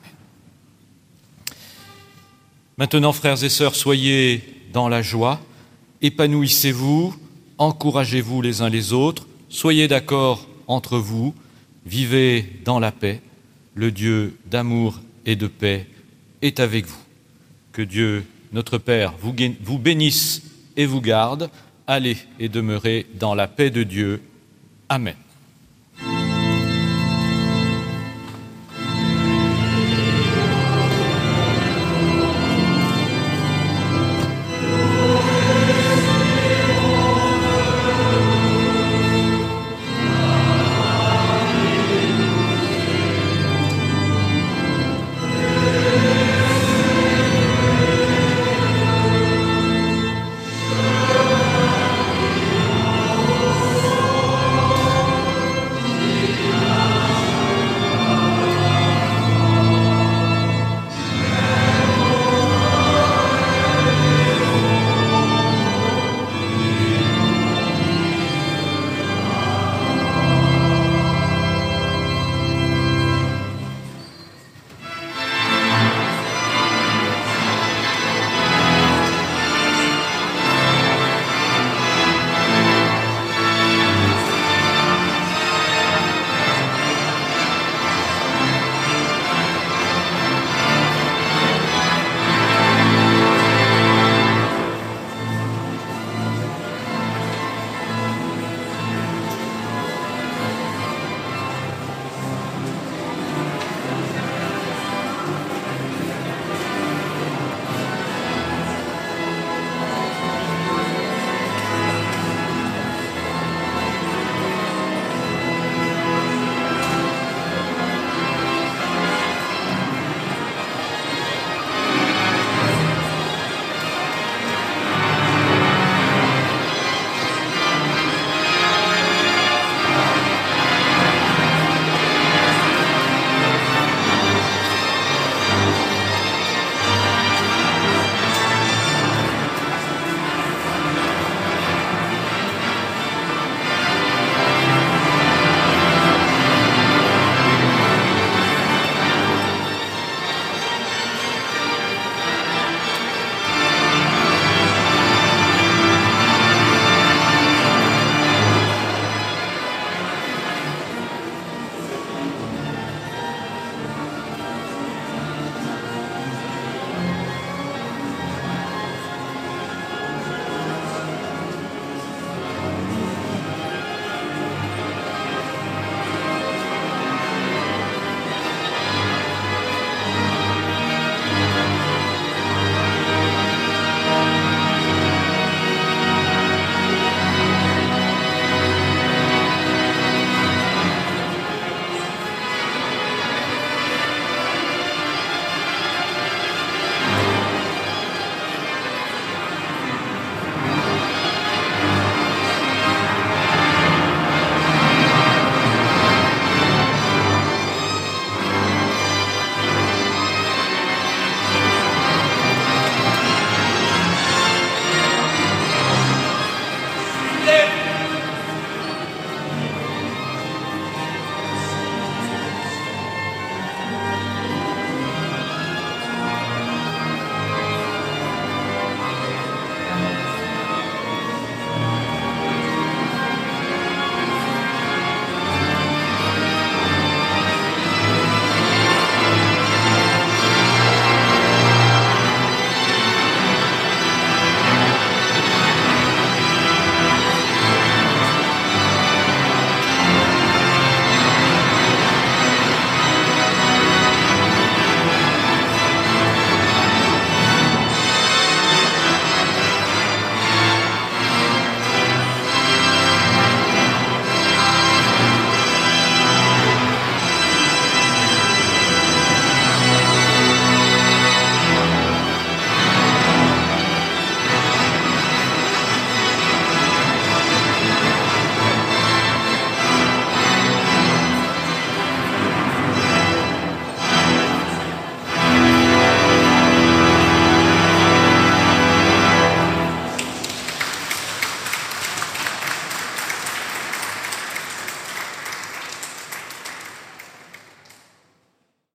Maintenant, frères et sœurs, soyez dans la joie, épanouissez-vous, encouragez-vous les uns les autres, soyez d'accord entre vous, vivez dans la paix. Le Dieu d'amour et de paix est avec vous. Que Dieu, notre Père, vous bénisse et vous garde. Allez et demeurez dans la paix de Dieu. Amen. lève